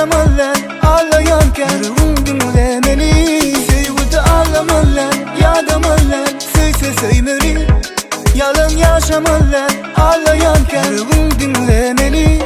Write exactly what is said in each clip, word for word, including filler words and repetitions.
ağlamalar, ağlayanken ruhum dinlemeli. Sevgide ağlamalar, yadamalar, söyle söylemeli. Yalan yaşamalar, ağlayanken ruhum dinlemeli.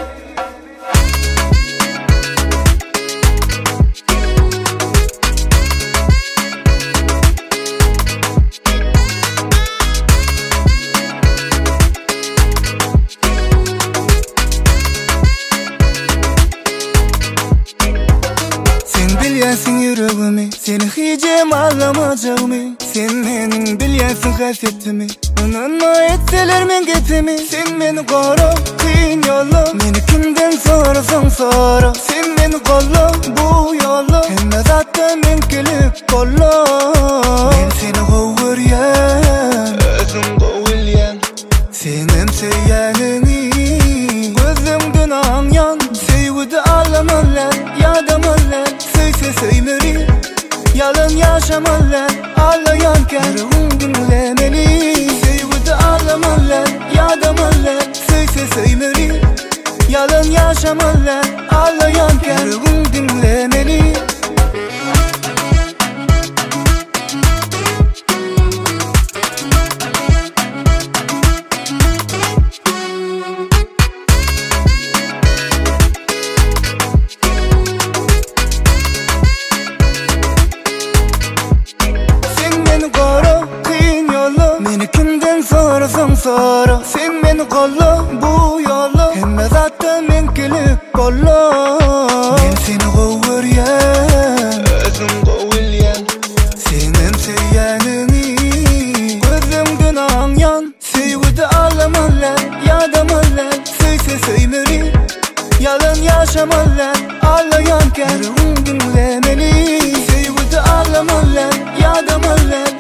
Bilyensin yüreğimi, seni hiç ağlamayacağımı. Sen benim bilyensin hasretimi, unutma etseler men gitimi. Sen beni koru, kıyın yolu, beni kimden sorarsan sor. Sen beni kolla bu yolu, hem zaten ben gelip kolla. Ben seni kovuryan, özüm kovulyan. Senim sevyanını, gözümden anyan. Sevgide ağlamalar, yadamalar, söyle söylemeli. Yalan yaşamalar, ağlayanken ruhum dinlemeli. Sevgide ağlamalar, yadamalar, söyle söylemeli. Yalan yaşamalar, ağlayanken ruhum dinlemeli. Sorarsan sor. Sen beni kolla bu yolu, hem zaten ben gelip kolla. Ben seni kovuryan, özüm kovulyan. Senin sevyanını, gözümden anyan. Sevgide ağlamalar, yadamalar, söyle söylemeli. Yalan yaşamalar, ağlayanken ruhum dinlemeli. Sevgide ağlamalar, yadamalar,